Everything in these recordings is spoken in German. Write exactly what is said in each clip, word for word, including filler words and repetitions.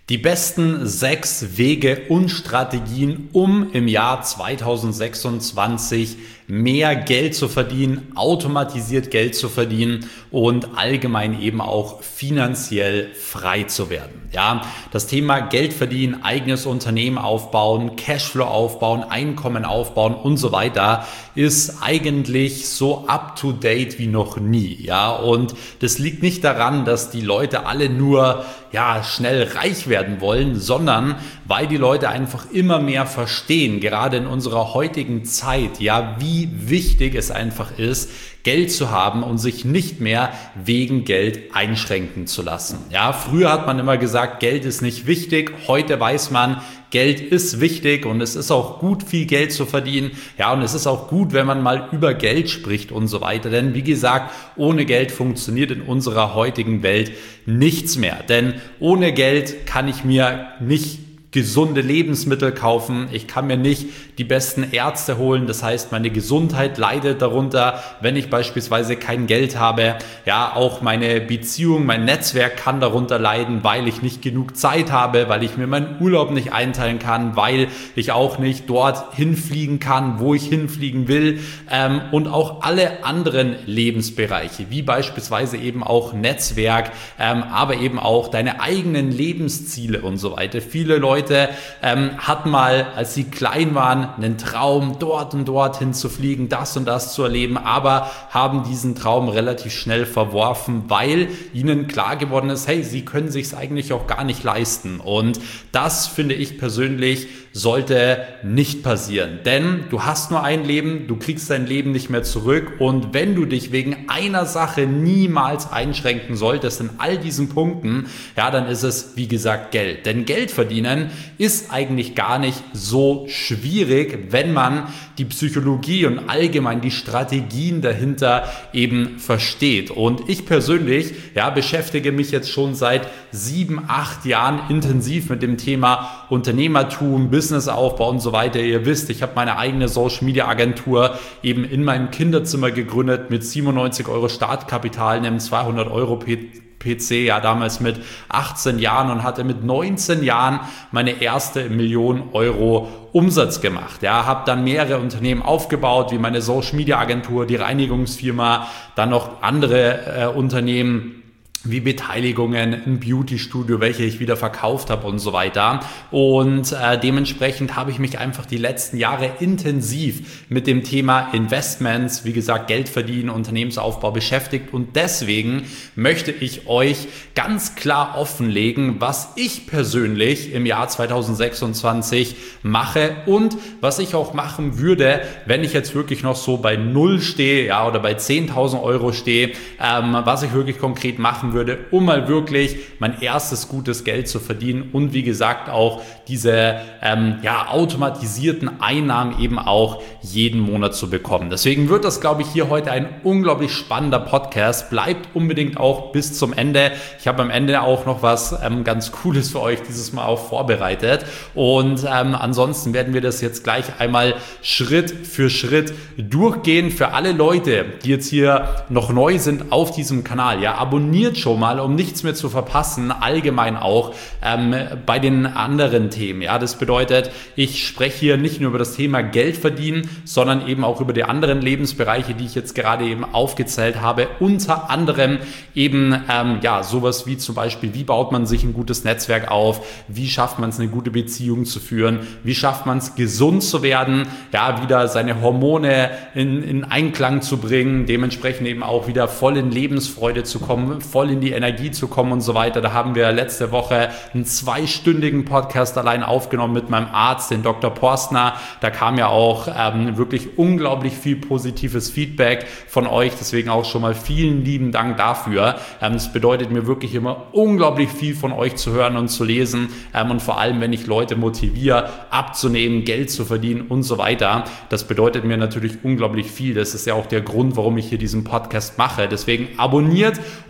Die besten sechs Wege und Strategien, um im Jahr zweitausendsechsundzwanzig mehr Geld zu verdienen, automatisiert Geld zu verdienen und allgemein eben auch finanziell frei zu werden. Ja, das Thema Geld verdienen, eigenes Unternehmen aufbauen, Cashflow aufbauen, Einkommen aufbauen und so weiter ist eigentlich so up to date wie noch nie. Ja, und das liegt nicht daran, dass die Leute alle nur ja, schnell reich werden wollen, sondern weil die Leute einfach immer mehr verstehen, gerade in unserer heutigen Zeit, ja, wie wichtig es einfach ist, Geld zu haben und sich nicht mehr wegen Geld einschränken zu lassen. Ja, früher hat man immer gesagt, Geld ist nicht wichtig. Heute weiß man, Geld ist wichtig und es ist auch gut, viel Geld zu verdienen. Ja, und es ist auch gut, wenn man mal über Geld spricht und so weiter. Denn wie gesagt, ohne Geld funktioniert in unserer heutigen Welt nichts mehr. Denn ohne Geld kann ich mir nicht gesunde Lebensmittel kaufen. Ich kann mir nicht die besten Ärzte holen. Das heißt, meine Gesundheit leidet darunter, wenn ich beispielsweise kein Geld habe. Ja, auch meine Beziehung, mein Netzwerk kann darunter leiden, weil ich nicht genug Zeit habe, weil ich mir meinen Urlaub nicht einteilen kann, weil ich auch nicht dort hinfliegen kann, wo ich hinfliegen will. Ähm, und auch alle anderen Lebensbereiche, wie beispielsweise eben auch Netzwerk, ähm, aber eben auch deine eigenen Lebensziele und so weiter. Viele Leute ähm, hatten mal, als sie klein waren, einen Traum, dort und dorthin zu fliegen, das und das zu erleben, aber haben diesen Traum relativ schnell verworfen, weil ihnen klar geworden ist, hey, sie können sich es eigentlich auch gar nicht leisten. Und das finde ich persönlich sollte nicht passieren, denn du hast nur ein Leben, du kriegst dein Leben nicht mehr zurück und wenn du dich wegen einer Sache niemals einschränken solltest in all diesen Punkten, ja, dann ist es, wie gesagt, Geld. Denn Geld verdienen ist eigentlich gar nicht so schwierig, wenn man die Psychologie und allgemein die Strategien dahinter eben versteht. Und ich persönlich, ja, beschäftige mich jetzt schon seit sieben, acht Jahren intensiv mit dem Thema Unternehmertum, Businessaufbau und so weiter. Ihr wisst, ich habe meine eigene Social Media Agentur eben in meinem Kinderzimmer gegründet mit siebenundneunzig Euro Startkapital, einem zweihundert Euro P C, ja damals mit achtzehn Jahren und hatte mit neunzehn Jahren meine erste Million Euro Umsatz gemacht. Ja, habe dann mehrere Unternehmen aufgebaut, wie meine Social Media Agentur, die Reinigungsfirma, dann noch andere äh, Unternehmen, wie Beteiligungen, ein Beauty-Studio, welche ich wieder verkauft habe und so weiter. Und äh, dementsprechend habe ich mich einfach die letzten Jahre intensiv mit dem Thema Investments, wie gesagt, Geld verdienen, Unternehmensaufbau beschäftigt. Und deswegen möchte ich euch ganz klar offenlegen, was ich persönlich im Jahr zweitausendsechsundzwanzig mache und was ich auch machen würde, wenn ich jetzt wirklich noch so bei Null stehe, ja, oder bei zehntausend Euro stehe, ähm, was ich wirklich konkret machen würde, um mal wirklich mein erstes gutes Geld zu verdienen und wie gesagt auch diese ähm, ja, automatisierten Einnahmen eben auch jeden Monat zu bekommen. Deswegen wird das, glaube ich, hier heute ein unglaublich spannender Podcast. Bleibt unbedingt auch bis zum Ende. Ich habe am Ende auch noch was ähm, ganz Cooles für euch dieses Mal auch vorbereitet und ähm, ansonsten werden wir das jetzt gleich einmal Schritt für Schritt durchgehen. Für alle Leute, die jetzt hier noch neu sind auf diesem Kanal, ja, abonniert schon mal, um nichts mehr zu verpassen, allgemein auch ähm, bei den anderen Themen. Ja, das bedeutet, ich spreche hier nicht nur über das Thema Geld verdienen, sondern eben auch über die anderen Lebensbereiche, die ich jetzt gerade eben aufgezählt habe. Unter anderem eben ähm, ja sowas wie zum Beispiel, wie baut man sich ein gutes Netzwerk auf, wie schafft man es, eine gute Beziehung zu führen, wie schafft man es, gesund zu werden, ja, wieder seine Hormone in, in Einklang zu bringen, dementsprechend eben auch wieder voll in Lebensfreude zu kommen, voll in die Energie zu kommen und so weiter. Da haben wir letzte Woche einen zweistündigen Podcast allein aufgenommen mit meinem Arzt, den Doktor Porstner. Da kam ja auch ähm, wirklich unglaublich viel positives Feedback von euch. Deswegen auch schon mal vielen lieben Dank dafür. Ähm, das bedeutet mir wirklich immer unglaublich viel von euch zu hören und zu lesen. Ähm, und vor allem, wenn ich Leute motiviere, abzunehmen, Geld zu verdienen und so weiter. Das bedeutet mir natürlich unglaublich viel. Das ist ja auch der Grund, warum ich hier diesen Podcast mache. Deswegen abonniert, um wirklich keine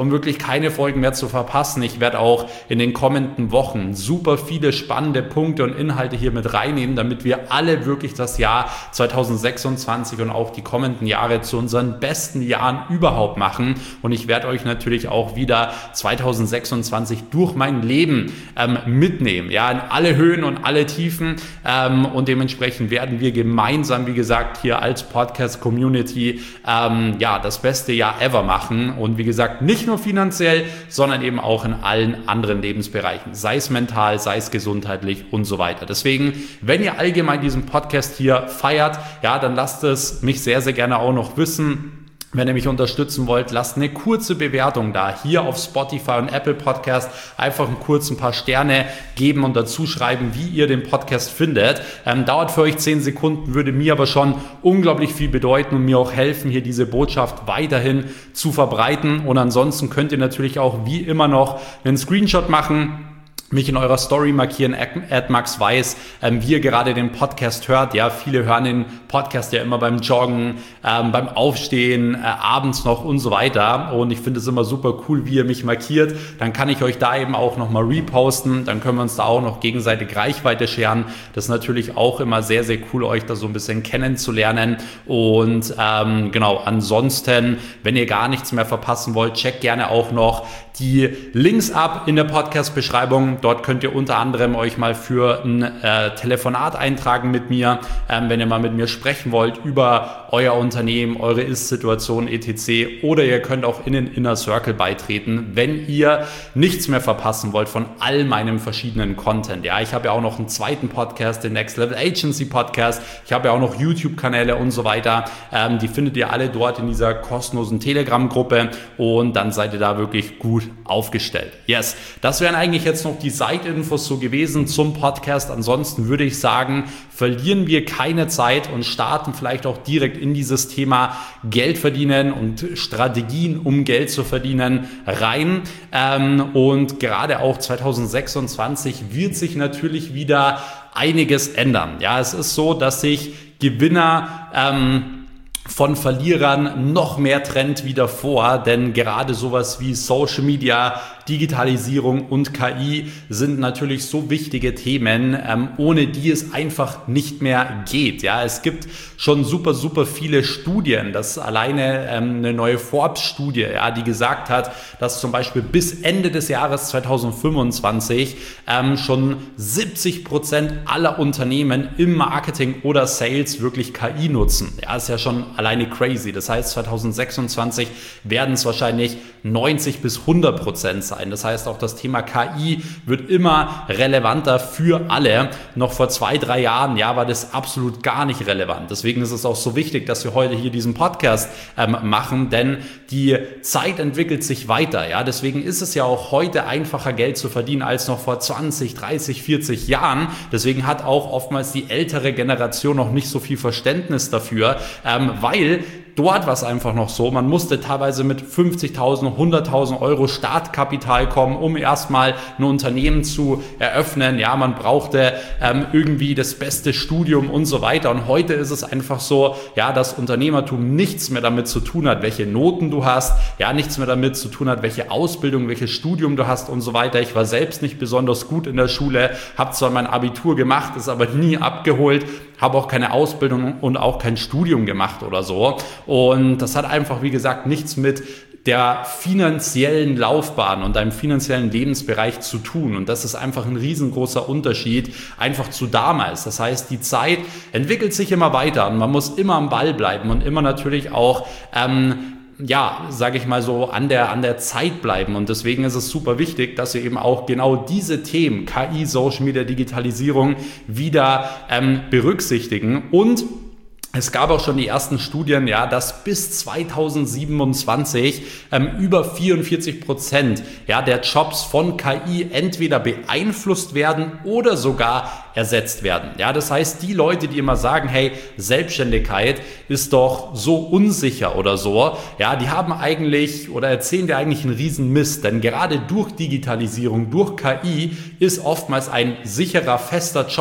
keine Folgen mehr zu verpassen. Ich werde auch in den kommenden Wochen super viele spannende Punkte und Inhalte hier mit reinnehmen, damit wir alle wirklich das Jahr zweitausendsechsundzwanzig und auch die kommenden Jahre zu unseren besten Jahren überhaupt machen. Und ich werde euch natürlich auch wieder zweitausendsechsundzwanzig durch mein Leben ähm, mitnehmen, ja, in alle Höhen und alle Tiefen, ähm, und dementsprechend werden wir gemeinsam, wie gesagt, hier als Podcast-Community ähm, ja, das beste Jahr ever machen und wie gesagt, nicht nur finanziell, sondern eben auch in allen anderen Lebensbereichen, sei es mental, sei es gesundheitlich und so weiter. Deswegen, wenn ihr allgemein diesen Podcast hier feiert, ja, dann lasst es mich sehr, sehr gerne auch noch wissen. Wenn ihr mich unterstützen wollt, lasst eine kurze Bewertung da, hier auf Spotify und Apple Podcast, einfach einen kurzen paar Sterne geben und dazu schreiben, wie ihr den Podcast findet. Ähm, dauert für euch zehn Sekunden, würde mir aber schon unglaublich viel bedeuten und mir auch helfen, hier diese Botschaft weiterhin zu verbreiten. Und ansonsten könnt ihr natürlich auch wie immer noch einen Screenshot machen, mich in eurer Story markieren, at Max Weiß, ähm, wie ihr gerade den Podcast hört. Ja, viele hören den Podcast ja immer beim Joggen, ähm, beim Aufstehen, äh, abends noch und so weiter. Und ich finde es immer super cool, wie ihr mich markiert. Dann kann ich euch da eben auch nochmal reposten. Dann können wir uns da auch noch gegenseitig Reichweite scheren. Das ist natürlich auch immer sehr, sehr cool, euch da so ein bisschen kennenzulernen. Und ähm, genau, ansonsten, wenn ihr gar nichts mehr verpassen wollt, checkt gerne auch noch die Links ab in der Podcast-Beschreibung. Dort könnt ihr unter anderem euch mal für ein äh, Telefonat eintragen mit mir, ähm, wenn ihr mal mit mir sprechen wollt über euer Unternehmen, eure Ist-Situation et cetera. Oder ihr könnt auch in den Inner Circle beitreten, wenn ihr nichts mehr verpassen wollt von all meinem verschiedenen Content. Ja, ich habe ja auch noch einen zweiten Podcast, den Next Level Agency Podcast. Ich habe ja auch noch YouTube-Kanäle und so weiter. Ähm, die findet ihr alle dort in dieser kostenlosen Telegram-Gruppe und dann seid ihr da wirklich gut aufgestellt. Yes, das wären eigentlich jetzt noch die Side-Infos so gewesen zum Podcast. Ansonsten würde ich sagen, verlieren wir keine Zeit und starten vielleicht auch direkt in dieses Thema Geld verdienen und Strategien, um Geld zu verdienen, rein. Ähm, und gerade auch zweitausendsechsundzwanzig wird sich natürlich wieder einiges ändern. Ja, es ist so, dass sich Gewinner ähm, von Verlierern noch mehr trennt wie davor, denn gerade sowas wie Social Media, Digitalisierung und K I sind natürlich so wichtige Themen, ähm, ohne die es einfach nicht mehr geht. Ja, es gibt schon super, super viele Studien, das ist alleine ähm, eine neue Forbes-Studie, ja, die gesagt hat, dass zum Beispiel bis Ende des Jahres zweitausendfünfundzwanzig ähm, schon siebzig Prozent aller Unternehmen im Marketing oder Sales wirklich K I nutzen. Ja, ist ja schon alleine crazy. Das heißt, zweitausendsechsundzwanzig werden es wahrscheinlich neunzig bis hundert Prozent sein. Das heißt, auch das Thema K I wird immer relevanter für alle. Noch vor zwei, drei Jahren, ja, war das absolut gar nicht relevant. Deswegen ist es auch so wichtig, dass wir heute hier diesen Podcast ähm, machen, denn die Zeit entwickelt sich weiter. Ja, deswegen ist es ja auch heute einfacher, Geld zu verdienen als noch vor zwanzig, dreißig, vierzig Jahren. Deswegen hat auch oftmals die ältere Generation noch nicht so viel Verständnis dafür, ähm, weil dort war es einfach noch so, man musste teilweise mit fünfzigtausend, hunderttausend Euro Startkapital kommen, um erstmal ein Unternehmen zu eröffnen. Ja, man brauchte ähm, irgendwie das beste Studium und so weiter. Und heute ist es einfach so, ja, dass Unternehmertum nichts mehr damit zu tun hat, welche Noten du hast, ja, nichts mehr damit zu tun hat, welche Ausbildung, welches Studium du hast und so weiter. Ich war selbst nicht besonders gut in der Schule, habe zwar mein Abitur gemacht, ist aber nie abgeholt, habe auch keine Ausbildung und auch kein Studium gemacht oder so. Und das hat einfach, wie gesagt, nichts mit der finanziellen Laufbahn und deinem finanziellen Lebensbereich zu tun. Und das ist einfach ein riesengroßer Unterschied einfach zu damals. Das heißt, die Zeit entwickelt sich immer weiter und man muss immer am Ball bleiben und immer natürlich auch ähm, ja, sage ich mal so, an der, an der Zeit bleiben. Und deswegen ist es super wichtig, dass wir eben auch genau diese Themen, K I, Social Media, Digitalisierung, wieder ähm, berücksichtigen. Und es gab auch schon die ersten Studien, ja, dass bis zweitausendsiebenundzwanzig ähm, über vierundvierzig Prozent ja, der Jobs von K I entweder beeinflusst werden oder sogar ersetzt werden. Ja, das heißt, die Leute, die immer sagen, hey, Selbstständigkeit ist doch so unsicher oder so, ja, die haben eigentlich oder erzählen dir eigentlich einen riesen Mist, denn gerade durch Digitalisierung, durch K I ist oftmals ein sicherer, fester Job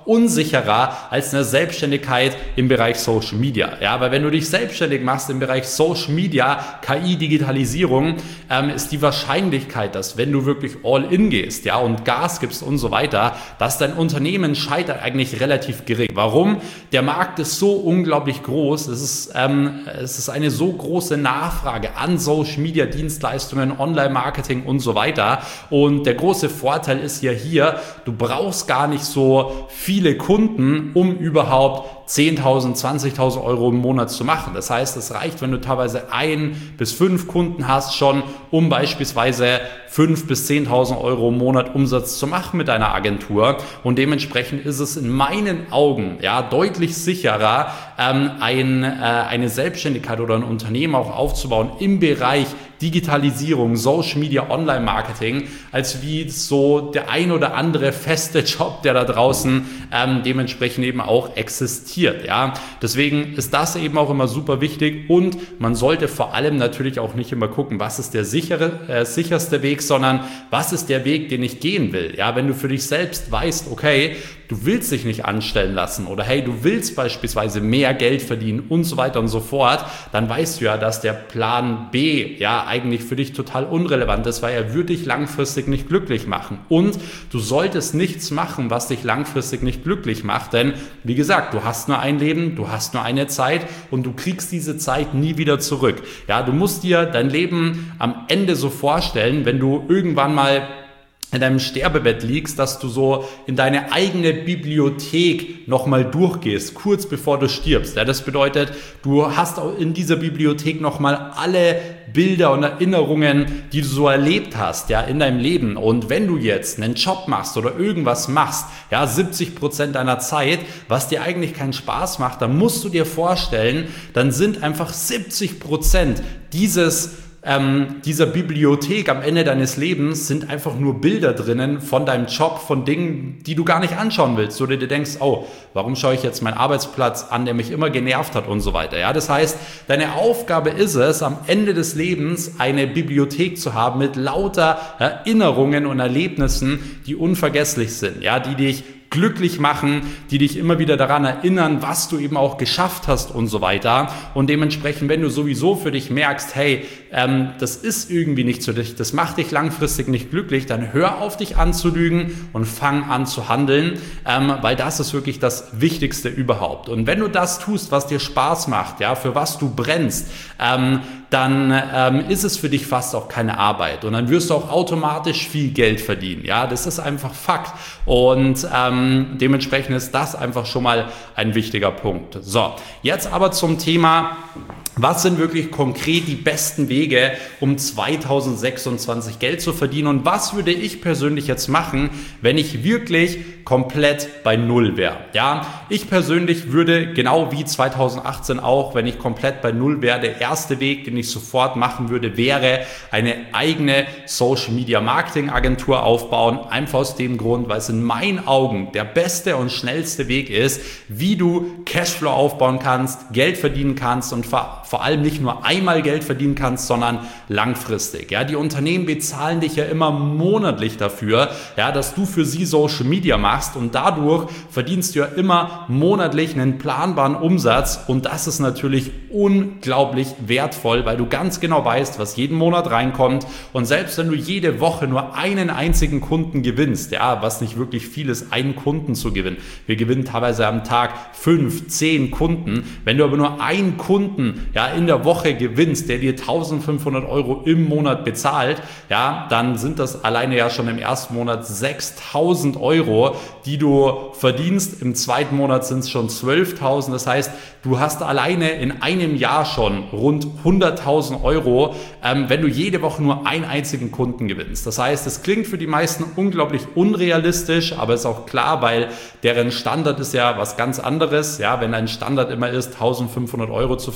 unsicherer als eine Selbstständigkeit im Bereich Social Media. Ja, weil wenn du dich selbstständig machst im Bereich Social Media, K I, Digitalisierung, ähm, ist die Wahrscheinlichkeit, dass wenn du wirklich all in gehst, ja, und Gas gibst und so weiter, dass dein Unternehmen scheitert, eigentlich relativ gering. Warum? Der Markt ist so unglaublich groß. Es ist, ähm, es ist eine so große Nachfrage an Social Media Dienstleistungen, Online-Marketing und so weiter. Und der große Vorteil ist ja hier, du brauchst gar nicht so viele Kunden, um überhaupt zehntausend, zwanzigtausend Euro im Monat zu machen. Das heißt, es reicht, wenn du teilweise ein bis fünf Kunden hast schon, um beispielsweise fünf bis zehntausend Euro im Monat Umsatz zu machen mit deiner Agentur. Und dementsprechend ist es in meinen Augen ja deutlich sicherer, ähm, ein, äh, eine Selbstständigkeit oder ein Unternehmen auch aufzubauen im Bereich Digitalisierung, Social Media, Online-Marketing, als wie so der ein oder andere feste Job, der da draußen ähm, dementsprechend eben auch existiert. Ja? Deswegen ist das eben auch immer super wichtig und man sollte vor allem natürlich auch nicht immer gucken, was ist der sichere, äh, sicherste Weg, sondern was ist der Weg, den ich gehen will. Ja? Wenn du für dich selbst weißt, okay, du willst dich nicht anstellen lassen oder hey, du willst beispielsweise mehr Geld verdienen und so weiter und so fort, dann weißt du ja, dass der Plan B ja eigentlich für dich total unrelevant ist, weil er würde dich langfristig nicht glücklich machen. Und du solltest nichts machen, was dich langfristig nicht glücklich macht, denn wie gesagt, du hast nur ein Leben, du hast nur eine Zeit und du kriegst diese Zeit nie wieder zurück. Ja, du musst dir dein Leben am Ende so vorstellen, wenn du irgendwann mal in deinem Sterbebett liegst, dass du so in deine eigene Bibliothek nochmal durchgehst, kurz bevor du stirbst. Ja, das bedeutet, du hast auch in dieser Bibliothek nochmal alle Bilder und Erinnerungen, die du so erlebt hast, ja, in deinem Leben. Und wenn du jetzt einen Job machst oder irgendwas machst, ja, siebzig Prozent deiner Zeit, was dir eigentlich keinen Spaß macht, dann musst du dir vorstellen, dann sind einfach siebzig Prozent dieses Ähm, dieser Bibliothek am Ende deines Lebens sind einfach nur Bilder drinnen von deinem Job, von Dingen, die du gar nicht anschauen willst, oder dir denkst, oh, warum schaue ich jetzt meinen Arbeitsplatz an, der mich immer genervt hat und so weiter. Ja, das heißt, deine Aufgabe ist es, am Ende des Lebens eine Bibliothek zu haben mit lauter Erinnerungen und Erlebnissen, die unvergesslich sind, ja, die dich glücklich machen, die dich immer wieder daran erinnern, was du eben auch geschafft hast und so weiter. Und dementsprechend, wenn du sowieso für dich merkst, hey, ähm, das ist irgendwie nicht für dich, das macht dich langfristig nicht glücklich, dann hör auf, dich anzulügen und fang an zu handeln, ähm, weil das ist wirklich das Wichtigste überhaupt. Und wenn du das tust, was dir Spaß macht, ja, für was du brennst, ähm, dann ähm, ist es für dich fast auch keine Arbeit und dann wirst du auch automatisch viel Geld verdienen. Ja, das ist einfach Fakt und ähm, dementsprechend ist das einfach schon mal ein wichtiger Punkt. So, jetzt aber zum Thema, was sind wirklich konkret die besten Wege, um zweitausendsechsundzwanzig Geld zu verdienen und was würde ich persönlich jetzt machen, wenn ich wirklich komplett bei Null wäre? Ja, ich persönlich würde genau wie zweitausendachtzehn auch, wenn ich komplett bei Null wäre, der erste Weg, den ich sofort machen würde, wäre eine eigene Social Media Marketing Agentur aufbauen. Einfach aus dem Grund, weil es in meinen Augen der beste und schnellste Weg ist, wie du Cashflow aufbauen kannst, Geld verdienen kannst und vor vor allem nicht nur einmal Geld verdienen kannst, sondern langfristig. Ja, die Unternehmen bezahlen dich ja immer monatlich dafür, ja, dass du für sie Social Media machst und dadurch verdienst du ja immer monatlich einen planbaren Umsatz und das ist natürlich unglaublich wertvoll, weil du ganz genau weißt, was jeden Monat reinkommt und selbst wenn du jede Woche nur einen einzigen Kunden gewinnst, ja, was nicht wirklich viel ist, einen Kunden zu gewinnen. Wir gewinnen teilweise am Tag fünf, zehn Kunden. Wenn du aber nur einen Kunden ja, in der Woche gewinnst, der dir eintausendfünfhundert Euro im Monat bezahlt, ja, dann sind das alleine ja schon im ersten Monat sechstausend Euro, die du verdienst. Im zweiten Monat sind es schon zwölftausend. Das heißt, du hast alleine in einem Jahr schon rund hunderttausend Euro, ähm, wenn du jede Woche nur einen einzigen Kunden gewinnst. Das heißt, es klingt für die meisten unglaublich unrealistisch, aber ist auch klar, weil deren Standard ist ja was ganz anderes. Ja, wenn dein Standard immer ist, eintausendfünfhundert Euro zu verdienen, klar,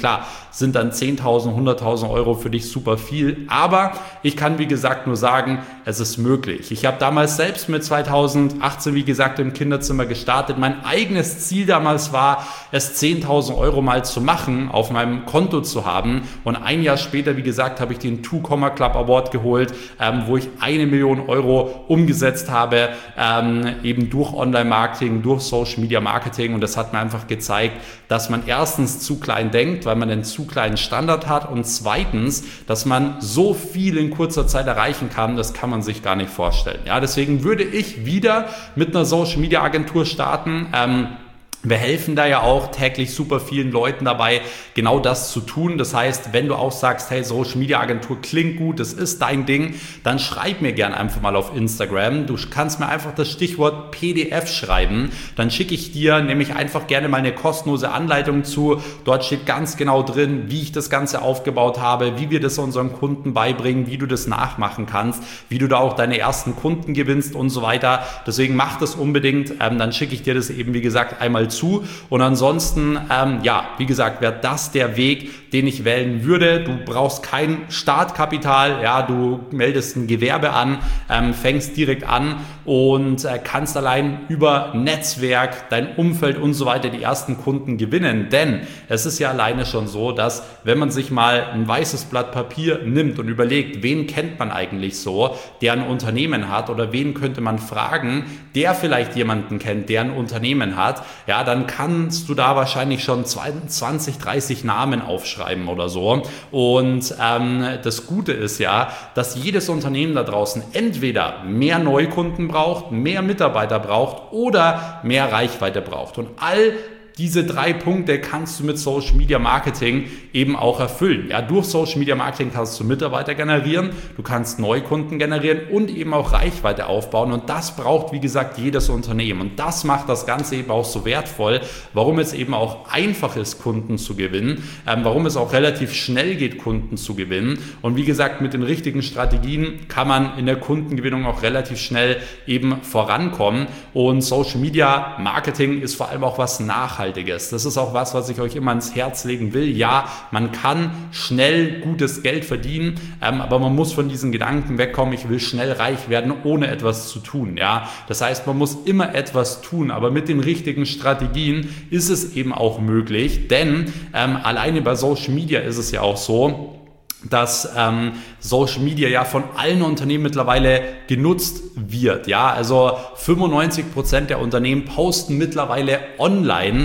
Klar, sind dann zehntausend, hunderttausend Euro für dich super viel, aber ich kann wie gesagt nur sagen, es ist möglich. Ich habe damals selbst mit zweitausendachtzehn, wie gesagt, im Kinderzimmer gestartet. Mein eigenes Ziel damals war, es zehntausend Euro mal zu machen, auf meinem Konto zu haben, und ein Jahr später, wie gesagt, habe ich den Two Comma Club Award geholt, ähm, wo ich eine Million Euro umgesetzt habe, ähm, eben durch Online-Marketing, durch Social-Media-Marketing, und das hat mir einfach gezeigt, dass man erstens zu klein denkt, weil man einen zu kleinen Standard hat, und zweitens, dass man so viel in kurzer Zeit erreichen kann, das kann man sich gar nicht vorstellen. Ja, deswegen würde ich wieder mit einer Social-Media-Agentur starten. Ähm, Wir helfen da ja auch täglich super vielen Leuten dabei, genau das zu tun. Das heißt, wenn du auch sagst, hey, Social Media Agentur klingt gut, das ist dein Ding, dann schreib mir gerne einfach mal auf Instagram. Du kannst mir einfach das Stichwort P D F schreiben. Dann schicke ich dir nämlich einfach gerne mal eine kostenlose Anleitung zu. Dort steht ganz genau drin, wie ich das Ganze aufgebaut habe, wie wir das unseren Kunden beibringen, wie du das nachmachen kannst, wie du da auch deine ersten Kunden gewinnst und so weiter. Deswegen mach das unbedingt. Ähm, dann schicke ich dir das eben, wie gesagt, einmal zu. Und ansonsten, ähm, ja, wie gesagt, wäre das der Weg, den ich wählen würde. Du brauchst kein Startkapital, ja, du meldest ein Gewerbe an, ähm, fängst direkt an und äh, kannst allein über Netzwerk, dein Umfeld und so weiter die ersten Kunden gewinnen. Denn es ist ja alleine schon so, dass wenn man sich mal ein weißes Blatt Papier nimmt und überlegt, wen kennt man eigentlich so, der ein Unternehmen hat, oder wen könnte man fragen, der vielleicht jemanden kennt, der ein Unternehmen hat, ja, dann kannst du da wahrscheinlich schon zwanzig, dreißig Namen aufschreiben oder so. Und ähm, das Gute ist ja, dass jedes Unternehmen da draußen entweder mehr Neukunden braucht, mehr Mitarbeiter braucht oder mehr Reichweite braucht. Und all diese drei Punkte kannst du mit Social Media Marketing eben auch erfüllen. Ja, durch Social Media Marketing kannst du Mitarbeiter generieren, du kannst Neukunden generieren und eben auch Reichweite aufbauen, und das braucht, wie gesagt, jedes Unternehmen, und das macht das Ganze eben auch so wertvoll, warum es eben auch einfach ist, Kunden zu gewinnen, ähm, warum es auch relativ schnell geht, Kunden zu gewinnen, und wie gesagt, mit den richtigen Strategien kann man in der Kundengewinnung auch relativ schnell eben vorankommen, und Social Media Marketing ist vor allem auch was Nachhaltiges. Das ist auch was, was ich euch immer ans Herz legen will. Ja, man kann schnell gutes Geld verdienen, ähm, aber man muss von diesen Gedanken wegkommen, ich will schnell reich werden, ohne etwas zu tun. Ja, das heißt, man muss immer etwas tun, aber mit den richtigen Strategien ist es eben auch möglich, denn ähm, alleine bei Social Media ist es ja auch so, dass ähm, Social Media ja von allen Unternehmen mittlerweile genutzt wird. Ja, also fünfundneunzig Prozent der Unternehmen posten mittlerweile online,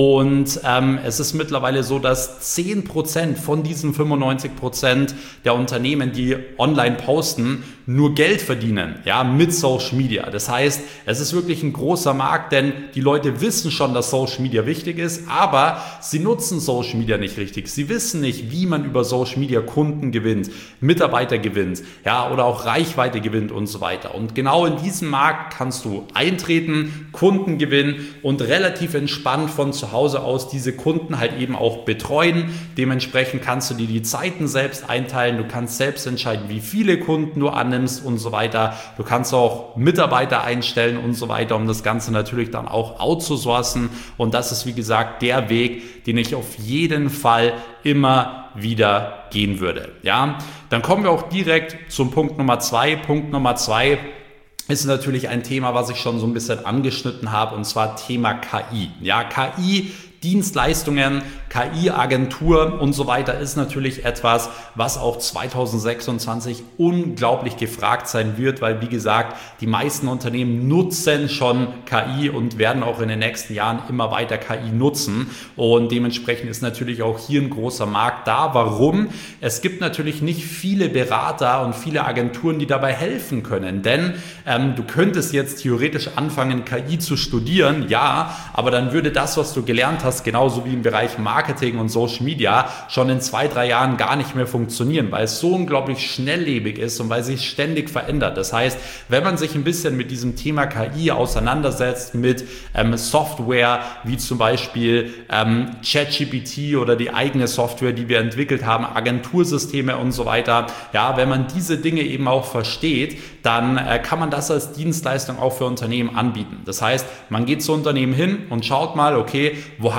und ähm, es ist mittlerweile so, dass zehn Prozent von diesen fünfundneunzig Prozent der Unternehmen, die online posten, nur Geld verdienen, ja, mit Social Media. Das heißt, es ist wirklich ein großer Markt, denn die Leute wissen schon, dass Social Media wichtig ist, aber sie nutzen Social Media nicht richtig. Sie wissen nicht, wie man über Social Media Kunden gewinnt, Mitarbeiter gewinnt, ja, oder auch Reichweite gewinnt und so weiter. Und genau in diesem Markt kannst du eintreten, Kunden gewinnen und relativ entspannt von zu Hause aus diese Kunden halt eben auch betreuen. Dementsprechend kannst du dir die Zeiten selbst einteilen, du kannst selbst entscheiden, wie viele Kunden du annimmst und so weiter. Du kannst auch Mitarbeiter einstellen und so weiter, um das Ganze natürlich dann auch outzusourcen, und das ist, wie gesagt, der Weg, den ich auf jeden Fall immer wieder gehen würde. Ja, dann kommen wir auch direkt zum Punkt Nummer zwei. Punkt Nummer zwei ist natürlich ein Thema, was ich schon so ein bisschen angeschnitten habe, und zwar Thema K I. Ja, K I, Dienstleistungen, K I-Agentur und so weiter ist natürlich etwas, was auch zweitausendsechsundzwanzig unglaublich gefragt sein wird, weil, wie gesagt, die meisten Unternehmen nutzen schon K I und werden auch in den nächsten Jahren immer weiter K I nutzen, und dementsprechend ist natürlich auch hier ein großer Markt da. Warum? Es gibt natürlich nicht viele Berater und viele Agenturen, die dabei helfen können, denn ähm, du könntest jetzt theoretisch anfangen, K I zu studieren, ja, aber dann würde das, was du gelernt hast, genauso wie im Bereich Marketing und Social Media, schon in zwei, drei Jahren gar nicht mehr funktionieren, weil es so unglaublich schnelllebig ist und weil sich ständig verändert. Das heißt, wenn man sich ein bisschen mit diesem Thema K I auseinandersetzt, mit ähm, Software wie zum Beispiel ähm, ChatGPT oder die eigene Software, die wir entwickelt haben, Agentursysteme und so weiter, ja, wenn man diese Dinge eben auch versteht, dann äh, kann man das als Dienstleistung auch für Unternehmen anbieten. Das heißt, man geht zu Unternehmen hin und schaut mal, okay, wo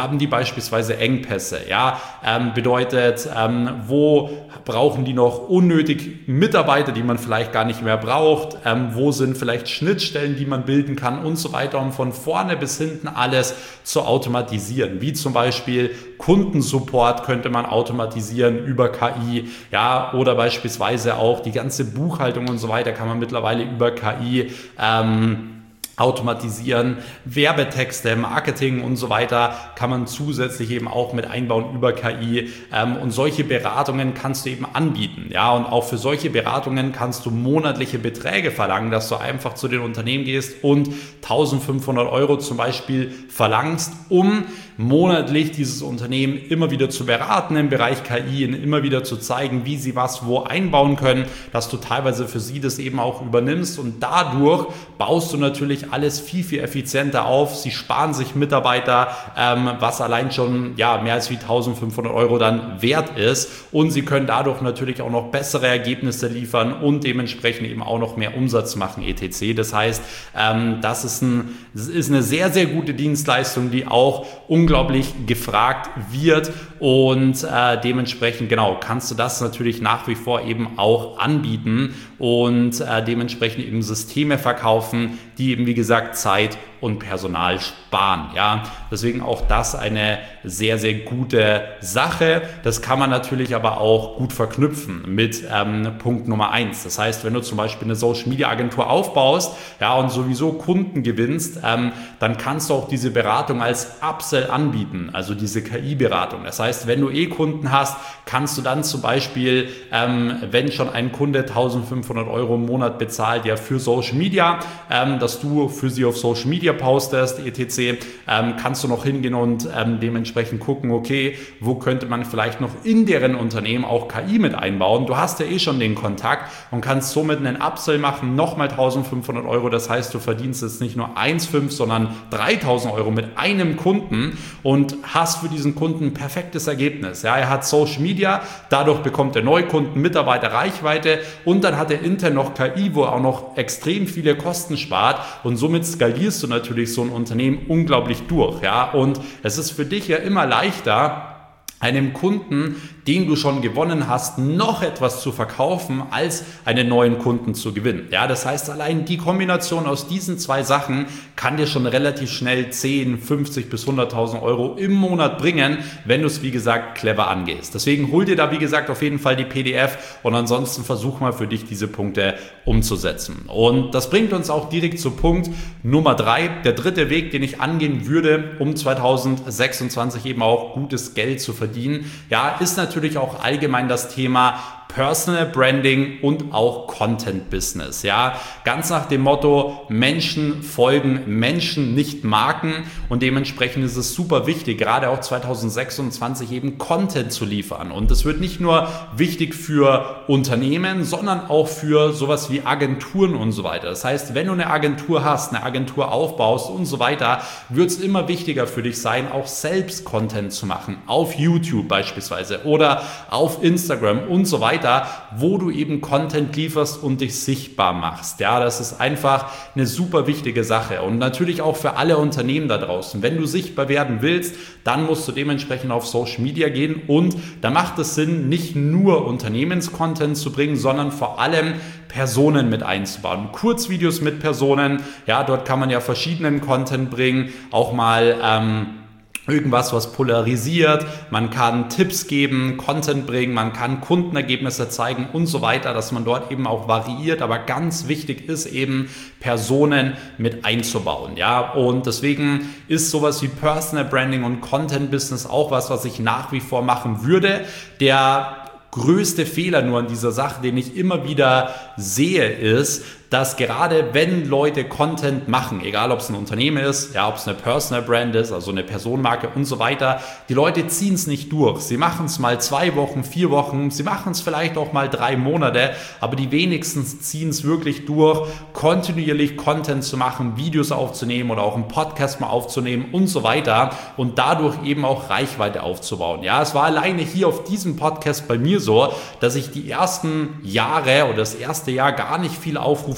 haben die beispielsweise Engpässe? Ja, ähm, bedeutet, ähm, wo brauchen die noch unnötig Mitarbeiter, die man vielleicht gar nicht mehr braucht? Ähm, wo sind vielleicht Schnittstellen, die man bilden kann und so weiter, um von vorne bis hinten alles zu automatisieren. Wie zum Beispiel Kundensupport könnte man automatisieren über K I, ja, oder beispielsweise auch die ganze Buchhaltung und so weiter kann man mittlerweile über K I ähm, automatisieren, Werbetexte, Marketing und so weiter kann man zusätzlich eben auch mit einbauen über K I ähm, und solche Beratungen kannst du eben anbieten, ja, und auch für solche Beratungen kannst du monatliche Beträge verlangen, dass du einfach zu den Unternehmen gehst und eintausendfünfhundert Euro zum Beispiel verlangst, um monatlich dieses Unternehmen immer wieder zu beraten im Bereich K I, immer wieder zu zeigen, wie sie was wo einbauen können, dass du teilweise für sie das eben auch übernimmst und dadurch baust du natürlich alles viel, viel effizienter auf. Sie sparen sich Mitarbeiter, ähm, was allein schon ja, mehr als wie eintausendfünfhundert Euro dann wert ist und sie können dadurch natürlich auch noch bessere Ergebnisse liefern und dementsprechend eben auch noch mehr Umsatz machen et cetera. Das heißt, ähm, das ist, ein, das ist eine sehr, sehr gute Dienstleistung, die auch unglaublich gefragt wird und äh, dementsprechend genau kannst du das natürlich nach wie vor eben auch anbieten und äh, dementsprechend eben Systeme verkaufen, die eben wie gesagt Zeit und Personal sparen. Ja, deswegen auch das eine sehr, sehr gute Sache. Das kann man natürlich aber auch gut verknüpfen mit ähm, Punkt Nummer eins. Das heißt, wenn du zum Beispiel eine Social Media Agentur aufbaust, ja, und sowieso Kunden gewinnst, ähm, dann kannst du auch diese Beratung als Upsell anbieten, also diese K I-Beratung. Das heißt, wenn du eh Kunden hast, kannst du dann zum Beispiel, ähm, wenn schon ein Kunde eintausendfünfhundert Euro im Monat bezahlt, ja, für Social Media, ähm, dass du für sie auf Social Media postest, et cetera, ähm, kannst du noch hingehen und ähm, dementsprechend gucken, okay, wo könnte man vielleicht noch in deren Unternehmen auch K I mit einbauen. Du hast ja eh schon den Kontakt und kannst somit einen Upsell machen, nochmal eintausendfünfhundert Euro. Das heißt, du verdienst jetzt nicht nur eins Komma fünf, sondern dreitausend Euro mit einem Kunden und hast für diesen Kunden ein perfektes Ergebnis. Ja, er hat Social Media, dadurch bekommt er Neukunden, Mitarbeiter, Reichweite und dann hat er intern noch K I, wo er auch noch extrem viele Kosten spart und somit skalierst du natürlich so ein Unternehmen unglaublich durch. Ja, und es ist für dich ja immer leichter, einem Kunden, den du schon gewonnen hast, noch etwas zu verkaufen, als einen neuen Kunden zu gewinnen. Ja, das heißt, allein die Kombination aus diesen zwei Sachen kann dir schon relativ schnell zehn, fünfzig bis hunderttausend Euro im Monat bringen, wenn du es, wie gesagt, clever angehst. Deswegen hol dir da, wie gesagt, auf jeden Fall die P D F und ansonsten versuch mal für dich diese Punkte umzusetzen. Und das bringt uns auch direkt zu Punkt Nummer drei, der dritte Weg, den ich angehen würde, um zweitausendsechsundzwanzig eben auch gutes Geld zu verdienen. Ja, ist natürlich auch allgemein das Thema Personal Branding und auch Content Business. Ja, ganz nach dem Motto, Menschen folgen Menschen, nicht Marken und dementsprechend ist es super wichtig, gerade auch zweitausendsechsundzwanzig eben Content zu liefern und das wird nicht nur wichtig für Unternehmen, sondern auch für sowas wie Agenturen und so weiter. Das heißt, wenn du eine Agentur hast, eine Agentur aufbaust und so weiter, wird es immer wichtiger für dich sein, auch selbst Content zu machen, auf YouTube beispielsweise oder auf Instagram und so weiter, wo du eben Content lieferst und dich sichtbar machst. Ja, das ist einfach eine super wichtige Sache und natürlich auch für alle Unternehmen da draußen. Wenn du sichtbar werden willst, dann musst du dementsprechend auf Social Media gehen und da macht es Sinn, nicht nur Unternehmenscontent zu bringen, sondern vor allem Personen mit einzubauen. Kurzvideos mit Personen, ja, dort kann man ja verschiedenen Content bringen, auch mal ähm, irgendwas, was polarisiert, man kann Tipps geben, Content bringen, man kann Kundenergebnisse zeigen und so weiter, dass man dort eben auch variiert, aber ganz wichtig ist eben, Personen mit einzubauen, ja, und deswegen ist sowas wie Personal Branding und Content Business auch was, was ich nach wie vor machen würde. Der größte Fehler nur an dieser Sache, den ich immer wieder sehe, ist, dass gerade wenn Leute Content machen, egal ob es ein Unternehmen ist, ja, ob es eine Personal Brand ist, also eine Personenmarke und so weiter, die Leute ziehen es nicht durch. Sie machen es mal zwei Wochen, vier Wochen, sie machen es vielleicht auch mal drei Monate, aber die wenigsten ziehen es wirklich durch, kontinuierlich Content zu machen, Videos aufzunehmen oder auch einen Podcast mal aufzunehmen und so weiter und dadurch eben auch Reichweite aufzubauen. Ja, es war alleine hier auf diesem Podcast bei mir so, dass ich die ersten Jahre oder das erste Jahr gar nicht viel Aufrufe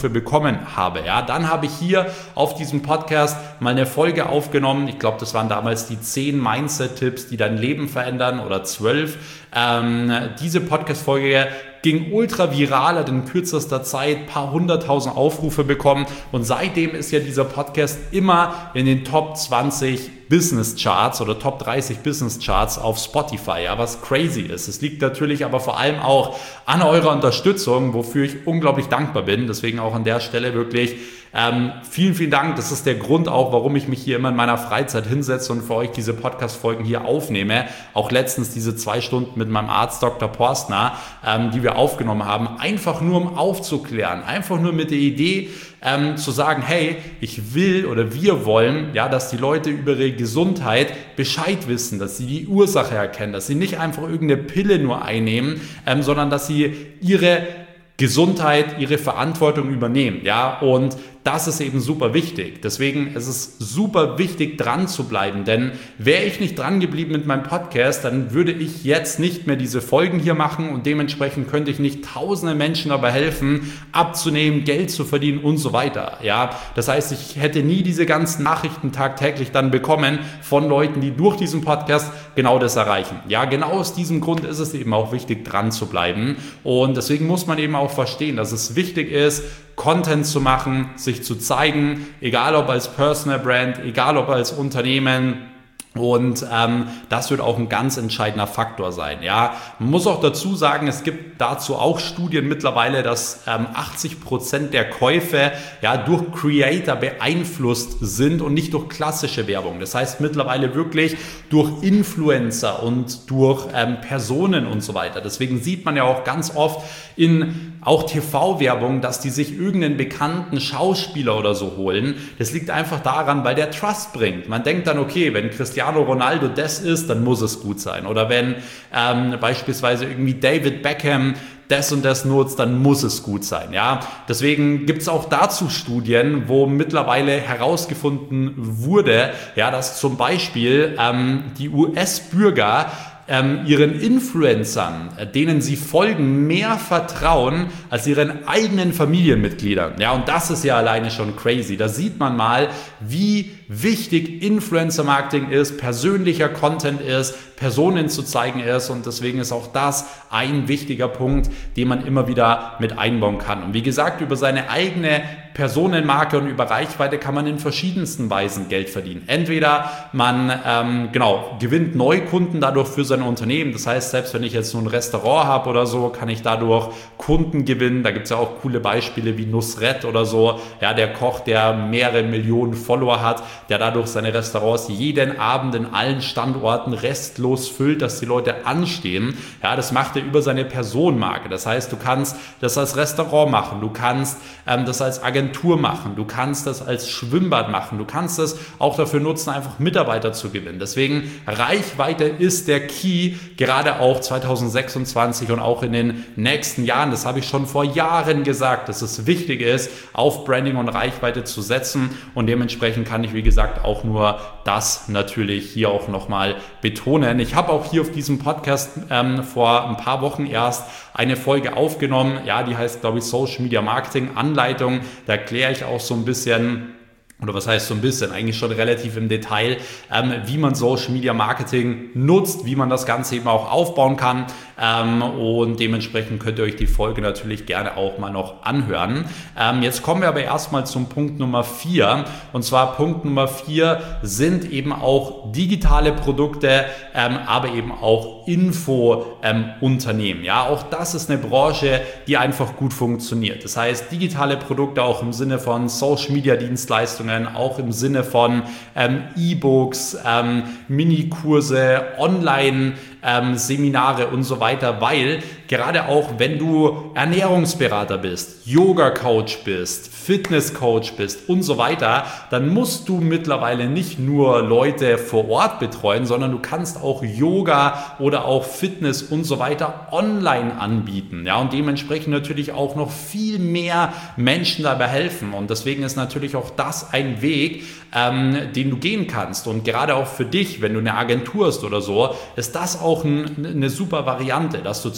Aufrufe bekommen habe. Ja, dann habe ich hier auf diesem Podcast mal eine Folge aufgenommen. Ich glaube, das waren damals die zehn Mindset-Tipps, die dein Leben verändern, oder zwölf. Ähm, diese Podcast-Folge ging ultra viral, hat in kürzester Zeit ein paar hunderttausend Aufrufe bekommen und seitdem ist ja dieser Podcast immer in den Top zwanzig Business Charts oder Top dreißig Business Charts auf Spotify, ja, was crazy ist. Es liegt natürlich aber vor allem auch an eurer Unterstützung, wofür ich unglaublich dankbar bin. Deswegen auch an der Stelle wirklich ähm, vielen, vielen Dank. Das ist der Grund auch, warum ich mich hier immer in meiner Freizeit hinsetze und für euch diese Podcast-Folgen hier aufnehme. Auch letztens diese zwei Stunden mit meinem Arzt Doktor Porstner, ähm, die wir aufgenommen haben, einfach nur um aufzuklären, einfach nur mit der Idee, ähm, zu sagen, hey, ich will oder wir wollen, ja, dass die Leute über ihre Gesundheit Bescheid wissen, dass sie die Ursache erkennen, dass sie nicht einfach irgendeine Pille nur einnehmen, ähm, sondern dass sie ihre Gesundheit, ihre Verantwortung übernehmen, ja, und das ist eben super wichtig. Deswegen ist es super wichtig, dran zu bleiben, denn wäre ich nicht dran geblieben mit meinem Podcast, dann würde ich jetzt nicht mehr diese Folgen hier machen und dementsprechend könnte ich nicht tausende Menschen dabei helfen, abzunehmen, Geld zu verdienen und so weiter, ja. Das heißt, ich hätte nie diese ganzen Nachrichten tagtäglich dann bekommen von Leuten, die durch diesen Podcast genau das erreichen. Ja, genau aus diesem Grund ist es eben auch wichtig, dran zu bleiben und deswegen muss man eben auch verstehen, dass es wichtig ist, Content zu machen, sich zu zeigen, egal ob als Personal Brand, egal ob als Unternehmen. Und ähm, das wird auch ein ganz entscheidender Faktor sein. Ja, man muss auch dazu sagen, es gibt dazu auch Studien mittlerweile, dass ähm, achtzig Prozent der Käufe ja durch Creator beeinflusst sind und nicht durch klassische Werbung. Das heißt mittlerweile wirklich durch Influencer und durch ähm, Personen und so weiter. Deswegen sieht man ja auch ganz oft in auch T V-Werbung, dass die sich irgendeinen bekannten Schauspieler oder so holen. Das liegt einfach daran, weil der Trust bringt. Man denkt dann, okay, wenn Cristiano Ronaldo das ist, dann muss es gut sein. Oder wenn ähm, beispielsweise irgendwie David Beckham das und das nutzt, dann muss es gut sein. Ja, deswegen gibt es auch dazu Studien, wo mittlerweile herausgefunden wurde, ja, dass zum Beispiel ähm, die U S-Bürger Ähm, ihren Influencern, äh, denen sie folgen, mehr vertrauen als ihren eigenen Familienmitgliedern. Ja, und das ist ja alleine schon crazy. Da sieht man mal, wie wichtig Influencer-Marketing ist, persönlicher Content ist, Personen zu zeigen ist und deswegen ist auch das ein wichtiger Punkt, den man immer wieder mit einbauen kann. Und wie gesagt, über seine eigene Personenmarke und über Reichweite kann man in verschiedensten Weisen Geld verdienen. Entweder man ähm, genau gewinnt Neukunden dadurch für sein Unternehmen. Das heißt, selbst wenn ich jetzt nur ein Restaurant habe oder so, kann ich dadurch Kunden gewinnen. Da gibt es ja auch coole Beispiele wie Nusret oder so. Ja, der Koch, der mehrere Millionen Follower hat, der dadurch seine Restaurants jeden Abend in allen Standorten restlos füllt, dass die Leute anstehen. Ja, das macht er über seine Personenmarke. Das heißt, du kannst das als Restaurant machen, du kannst ähm, das als Agentur machen, du kannst das als Schwimmbad machen, du kannst das auch dafür nutzen, einfach Mitarbeiter zu gewinnen. Deswegen Reichweite ist der Key, gerade auch zwanzig sechsundzwanzig und auch in den nächsten Jahren. Das habe ich schon vor Jahren gesagt, dass es wichtig ist, auf Branding und Reichweite zu setzen und dementsprechend kann ich, wie gesagt, auch nur das natürlich hier auch nochmal betonen. Ich habe auch hier auf diesem Podcast ähm, vor ein paar Wochen erst eine Folge aufgenommen, ja, die heißt, glaube ich, Social Media Marketing Anleitung. Da erkläre ich auch so ein bisschen, oder was heißt so ein bisschen, eigentlich schon relativ im Detail, ähm, wie man Social Media Marketing nutzt, wie man das Ganze eben auch aufbauen kann. Ähm, und dementsprechend könnt ihr euch die Folge natürlich gerne auch mal noch anhören. Ähm, jetzt kommen wir aber erstmal zum Punkt Nummer vier. Und zwar Punkt Nummer vier sind eben auch digitale Produkte, ähm, aber eben auch Info-Unternehmen. Ähm, ja, auch das ist eine Branche, die einfach gut funktioniert. Das heißt, digitale Produkte auch im Sinne von Social Media Dienstleistungen, auch im Sinne von ähm, E-Books, ähm, Minikurse, Online- Ähm, Seminare und so weiter, weil gerade auch wenn du Ernährungsberater bist, Yoga-Coach bist, Fitness-Coach bist und so weiter, dann musst du mittlerweile nicht nur Leute vor Ort betreuen, sondern du kannst auch Yoga oder auch Fitness und so weiter online anbieten. Ja, und dementsprechend natürlich auch noch viel mehr Menschen dabei helfen. Und deswegen ist natürlich auch das ein Weg, ähm, den du gehen kannst. Und gerade auch für dich, wenn du eine Agentur hast oder so, ist das auch ein, eine super Variante, dass du zum Beispiel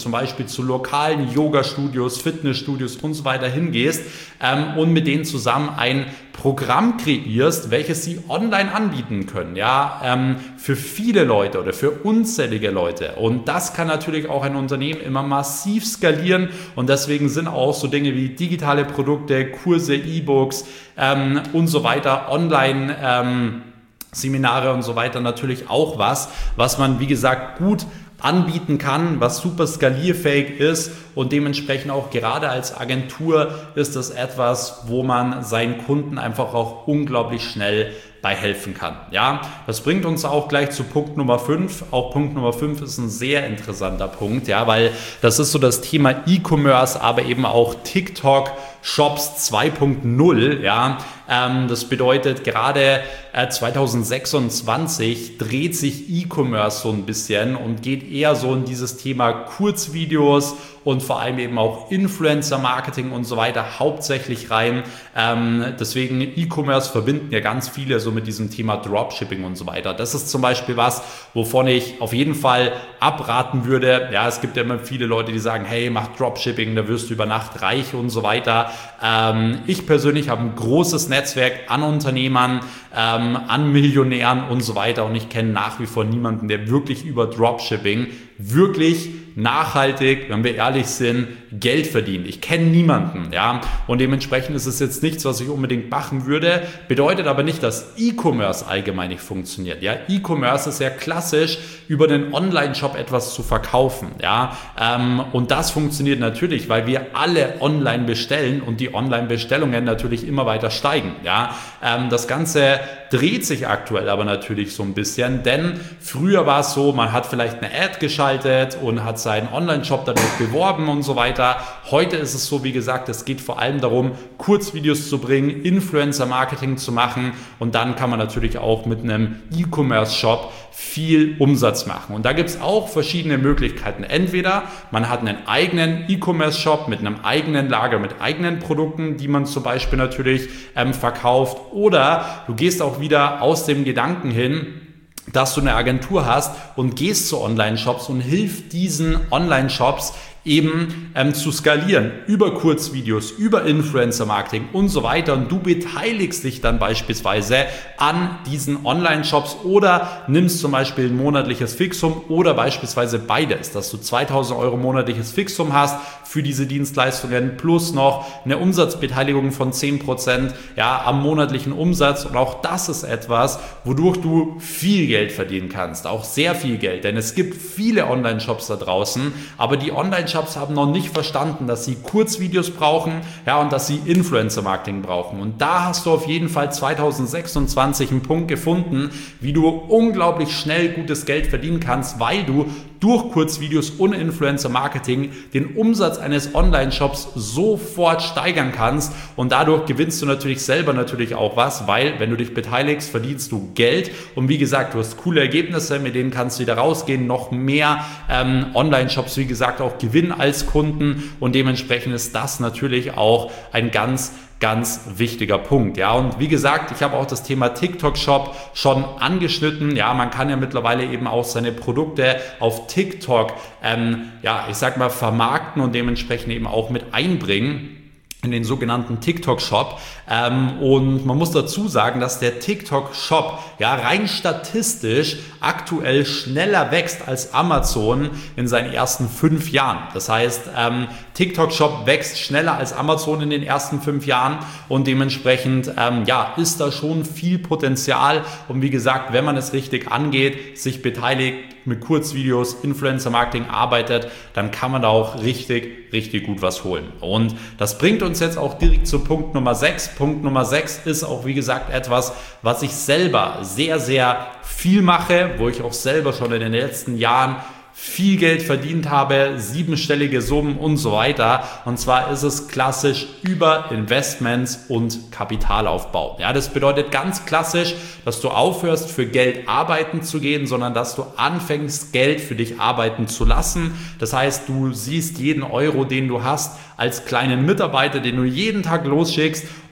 Beispiel zu lokalen Yoga-Studios, Fitnessstudios und so weiter hingehst ähm, und mit denen zusammen ein Programm kreierst, welches sie online anbieten können, ja, ähm, für viele Leute oder für unzählige Leute. Und das kann natürlich auch ein Unternehmen immer massiv skalieren und deswegen sind auch so Dinge wie digitale Produkte, Kurse, E-Books ähm, und so weiter, online ähm, Seminare und so weiter natürlich auch was, was man, wie gesagt, gut anbieten kann, was super skalierfähig ist und dementsprechend auch gerade als Agentur ist das etwas, wo man seinen Kunden einfach auch unglaublich schnell bei helfen kann. Ja, das bringt uns auch gleich zu Punkt Nummer fünf. Auch Punkt Nummer fünf ist ein sehr interessanter Punkt, ja, weil das ist so das Thema E-Commerce, aber eben auch TikTok Shops zwei Punkt null, ja, ähm, das bedeutet gerade äh, zwanzig sechsundzwanzig dreht sich E-Commerce so ein bisschen und geht eher so in dieses Thema Kurzvideos und vor allem eben auch Influencer-Marketing und so weiter hauptsächlich rein. Ähm, deswegen E-Commerce verbinden ja ganz viele so mit diesem Thema Dropshipping und so weiter. Das ist zum Beispiel was, wovon ich auf jeden Fall abraten würde. Ja, es gibt ja immer viele Leute, die sagen, hey, mach Dropshipping, da wirst du über Nacht reich und so weiter. Ähm, ich persönlich habe ein großes Netzwerk an Unternehmern, ähm, an Millionären und so weiter und ich kenne nach wie vor niemanden, der wirklich über Dropshipping wirklich nachhaltig, wenn wir ehrlich sind, Geld verdient. Ich kenne niemanden, ja, und dementsprechend ist es jetzt nichts, was ich unbedingt machen würde, bedeutet aber nicht, dass E-Commerce allgemein nicht funktioniert, ja. E-Commerce ist ja klassisch, über den Online-Shop etwas zu verkaufen, ja, ähm, und das funktioniert natürlich, weil wir alle online bestellen und die Online-Bestellungen natürlich immer weiter steigen, ja. Ähm, das Ganze dreht sich aktuell aber natürlich so ein bisschen, denn früher war es so, man hat vielleicht eine Ad geschaltet und hat seinen Online-Shop dadurch beworben und so weiter. Heute ist es so, wie gesagt, es geht vor allem darum, Kurzvideos zu bringen, Influencer-Marketing zu machen und dann kann man natürlich auch mit einem E-Commerce-Shop viel Umsatz machen. Und da gibt es auch verschiedene Möglichkeiten. Entweder man hat einen eigenen E-Commerce-Shop mit einem eigenen Lager, mit eigenen Produkten, die man zum Beispiel natürlich ähm, verkauft, oder du gehst auch wieder aus dem Gedanken hin, dass du eine Agentur hast und gehst zu Online-Shops und hilft diesen Online-Shops eben ähm, zu skalieren über Kurzvideos, über Influencer-Marketing und so weiter und du beteiligst dich dann beispielsweise an diesen Online-Shops oder nimmst zum Beispiel ein monatliches Fixum oder beispielsweise beides, dass du zweitausend Euro monatliches Fixum hast für diese Dienstleistungen plus noch eine Umsatzbeteiligung von zehn Prozent, ja, am monatlichen Umsatz und auch das ist etwas, wodurch du viel Geld verdienen kannst, auch sehr viel Geld, denn es gibt viele Online-Shops da draußen, aber die Online-Shops haben noch nicht verstanden, dass sie Kurzvideos brauchen, ja, und dass sie Influencer-Marketing brauchen. Und da hast du auf jeden Fall zwanzig sechsundzwanzig einen Punkt gefunden, wie du unglaublich schnell gutes Geld verdienen kannst, weil du durch Kurzvideos und Influencer-Marketing den Umsatz eines Online-Shops sofort steigern kannst und dadurch gewinnst du natürlich selber natürlich auch was, weil wenn du dich beteiligst, verdienst du Geld und wie gesagt, du hast coole Ergebnisse, mit denen kannst du wieder rausgehen, noch mehr ähm, Online-Shops, wie gesagt, auch gewinnen als Kunden und dementsprechend ist das natürlich auch ein ganz ganz wichtiger Punkt, ja, und wie gesagt, ich habe auch das Thema TikTok-Shop schon angeschnitten, ja, man kann ja mittlerweile eben auch seine Produkte auf TikTok, ähm, ja, ich sag mal vermarkten und dementsprechend eben auch mit einbringen in den sogenannten TikTok-Shop ähm, und man muss dazu sagen, dass der TikTok-Shop ja rein statistisch aktuell schneller wächst als Amazon in seinen ersten fünf Jahren. Das heißt, ähm, TikTok-Shop wächst schneller als Amazon in den ersten fünf Jahren und dementsprechend ähm, ja, ist da schon viel Potenzial und wie gesagt, wenn man es richtig angeht, sich beteiligt, mit Kurzvideos, Influencer-Marketing arbeitet, dann kann man da auch richtig, richtig gut was holen. Und das bringt uns jetzt auch direkt zu Punkt Nummer sechs. Punkt Nummer sechs ist auch, wie gesagt, etwas, was ich selber sehr, sehr viel mache, wo ich auch selber schon in den letzten Jahren viel Geld verdient habe, siebenstellige Summen und so weiter. Und zwar ist es klassisch über Investments und Kapitalaufbau. Ja, das bedeutet ganz klassisch, dass du aufhörst, für Geld arbeiten zu gehen, sondern dass du anfängst, Geld für dich arbeiten zu lassen. Das heißt, du siehst jeden Euro, den du hast, als kleinen Mitarbeiter, den du jeden Tag losschickst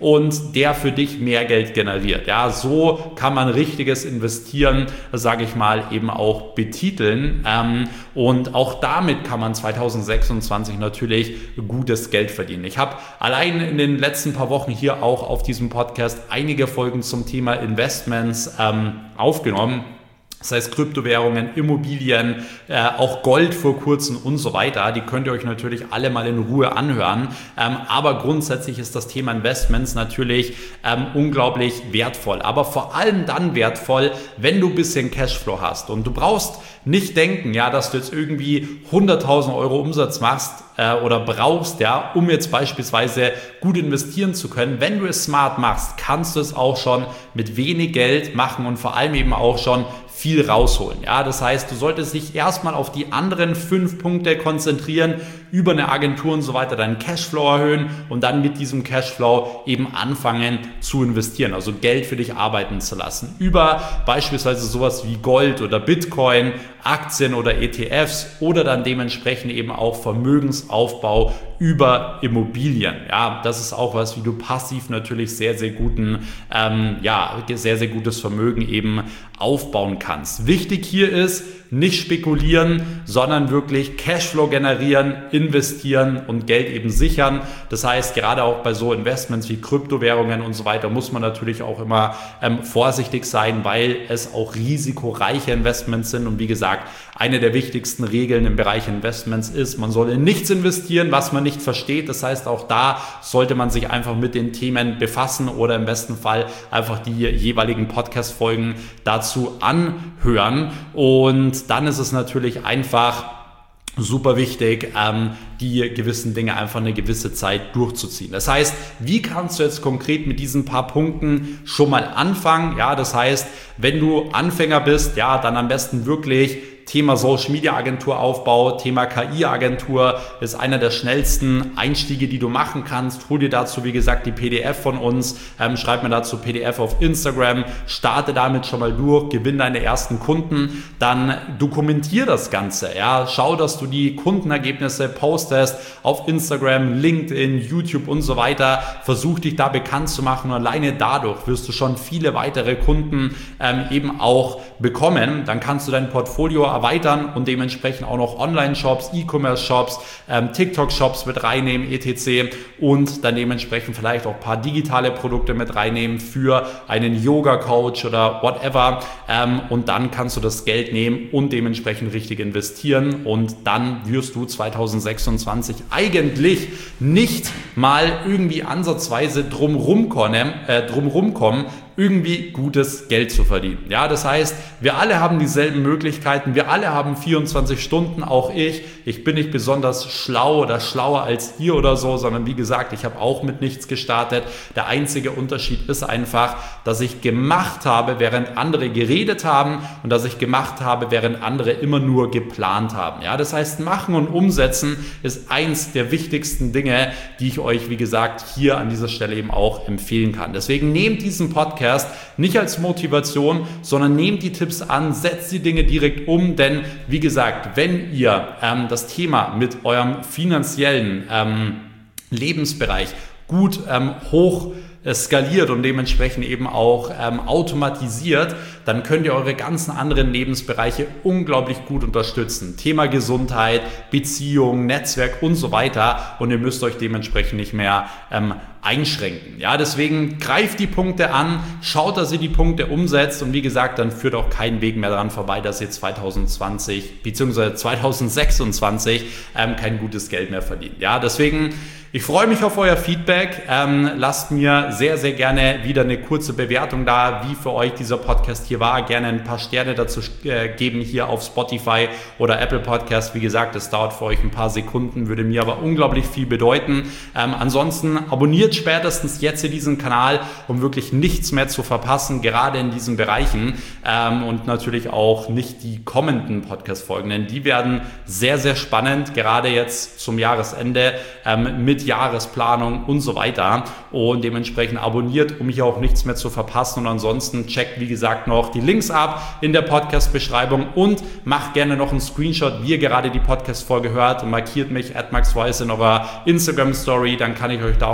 und der für dich mehr Geld generiert. Ja, so kann man richtiges Investieren, sage ich mal, eben auch betiteln. Ähm, und auch damit kann man zweitausendsechsundzwanzig natürlich gutes Geld verdienen. Ich habe allein in den letzten paar Wochen hier auch auf diesem Podcast einige Folgen zum Thema Investments ähm, aufgenommen. Das heißt Kryptowährungen, Immobilien, äh, auch Gold vor kurzem und so weiter. Die könnt ihr euch natürlich alle mal in Ruhe anhören. Ähm, aber grundsätzlich ist das Thema Investments natürlich ähm, unglaublich wertvoll. Aber vor allem dann wertvoll, wenn du ein bisschen Cashflow hast. Und du brauchst nicht denken, ja, dass du jetzt irgendwie hunderttausend Euro Umsatz machst äh, oder brauchst, ja, um jetzt beispielsweise gut investieren zu können. Wenn du es smart machst, kannst du es auch schon mit wenig Geld machen und vor allem eben auch schon viel rausholen. Ja, das heißt, du solltest dich erstmal auf die anderen fünf Punkte konzentrieren, über eine Agentur und so weiter deinen Cashflow erhöhen und dann mit diesem Cashflow eben anfangen zu investieren, also Geld für dich arbeiten zu lassen. Über beispielsweise sowas wie Gold oder Bitcoin, Aktien oder E T Fs oder dann dementsprechend eben auch Vermögensaufbau über Immobilien. Ja, das ist auch was, wie du passiv natürlich sehr, sehr guten, ähm, ja, sehr, sehr gutes Vermögen eben aufbauen kannst. Wichtig hier ist, nicht spekulieren, sondern wirklich Cashflow generieren, investieren und Geld eben sichern. Das heißt, gerade auch bei so Investments wie Kryptowährungen und so weiter muss man natürlich auch immer ähm, vorsichtig sein, weil es auch risikoreiche Investments sind. Und wie gesagt, eine der wichtigsten Regeln im Bereich Investments ist, man soll in nichts investieren, was man nicht versteht. Das heißt, auch da sollte man sich einfach mit den Themen befassen oder im besten Fall einfach die jeweiligen Podcast-Folgen dazu anhören. Und dann ist es natürlich einfach super wichtig, ähm, die gewissen Dinge einfach eine gewisse Zeit durchzuziehen. Das heißt, wie kannst du jetzt konkret mit diesen paar Punkten schon mal anfangen? Ja, das heißt, wenn du Anfänger bist, ja, dann am besten wirklich Thema Social Media Agentur Aufbau, Thema K I Agentur ist einer der schnellsten Einstiege, die du machen kannst. Hol dir dazu, wie gesagt, die P D F von uns, ähm, schreib mir dazu P D F auf Instagram, starte damit schon mal durch, gewinn deine ersten Kunden, dann dokumentier das Ganze, ja, schau, dass du die Kundenergebnisse postest auf Instagram, LinkedIn, YouTube und so weiter, versuch dich da bekannt zu machen und alleine dadurch wirst du schon viele weitere Kunden ähm, eben auch bekommen. Dann kannst du dein Portfolio erweitern und dementsprechend auch noch Online-Shops, E-Commerce-Shops, ähm, TikTok-Shops mit reinnehmen, et cetera. Und dann dementsprechend vielleicht auch ein paar digitale Produkte mit reinnehmen für einen Yoga-Coach oder whatever. Ähm, und dann kannst du das Geld nehmen und dementsprechend richtig investieren. Und dann wirst du zweitausendsechsundzwanzig eigentlich nicht mal irgendwie ansatzweise drumrum kommen, äh, drumrum kommen, irgendwie gutes Geld zu verdienen. Ja, das heißt, wir alle haben dieselben Möglichkeiten, wir alle haben vierundzwanzig Stunden, auch ich. Ich bin nicht besonders schlau oder schlauer als ihr oder so, sondern wie gesagt, ich habe auch mit nichts gestartet. Der einzige Unterschied ist einfach, dass ich gemacht habe, während andere geredet haben und dass ich gemacht habe, während andere immer nur geplant haben. Ja, das heißt, machen und umsetzen ist eins der wichtigsten Dinge, die ich euch, wie gesagt, hier an dieser Stelle eben auch empfehlen kann. Deswegen nehmt diesen Podcast nicht als Motivation, sondern nehmt die Tipps an, setzt die Dinge direkt um, denn wie gesagt, wenn ihr ähm, das Thema mit eurem finanziellen ähm, Lebensbereich gut ähm, hoch skaliert und dementsprechend eben auch ähm, automatisiert, dann könnt ihr eure ganzen anderen Lebensbereiche unglaublich gut unterstützen. Thema Gesundheit, Beziehung, Netzwerk und so weiter und ihr müsst euch dementsprechend nicht mehr ähm, einschränken. Ja, deswegen greift die Punkte an, schaut, dass ihr die Punkte umsetzt und wie gesagt, dann führt auch kein Weg mehr daran vorbei, dass ihr zweitausendzwanzig bzw. zweitausendsechsundzwanzig ähm, kein gutes Geld mehr verdient. Ja, deswegen ich freue mich auf euer Feedback. Ähm, lasst mir sehr, sehr gerne wieder eine kurze Bewertung da, wie für euch dieser Podcast hier war. Gerne ein paar Sterne dazu äh, geben hier auf Spotify oder Apple Podcast. Wie gesagt, das dauert für euch ein paar Sekunden, würde mir aber unglaublich viel bedeuten. Ähm, ansonsten abonniert spätestens jetzt hier diesen Kanal, um wirklich nichts mehr zu verpassen, gerade in diesen Bereichen ähm, und natürlich auch nicht die kommenden Podcast-Folgen, denn die werden sehr, sehr spannend, gerade jetzt zum Jahresende ähm, mit Jahresplanung und so weiter und dementsprechend abonniert, um hier auch nichts mehr zu verpassen und ansonsten checkt, wie gesagt, noch die Links ab in der Podcast-Beschreibung und macht gerne noch einen Screenshot, wie ihr gerade die Podcast-Folge hört und markiert mich at maxweiss in eurer Instagram-Story, dann kann ich euch da auch noch reposten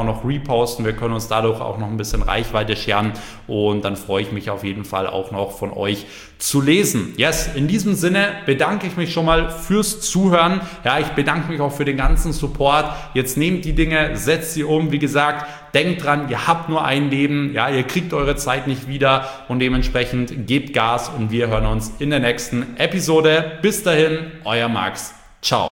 posten. Wir können uns dadurch auch noch ein bisschen Reichweite scheren und dann freue ich mich auf jeden Fall auch noch von euch zu lesen. Yes, in diesem Sinne bedanke ich mich schon mal fürs Zuhören. Ja, ich bedanke mich auch für den ganzen Support. Jetzt nehmt die Dinge, setzt sie um. Wie gesagt, denkt dran, ihr habt nur ein Leben. Ja, ihr kriegt eure Zeit nicht wieder und dementsprechend gebt Gas und wir hören uns in der nächsten Episode. Bis dahin, euer Max. Ciao.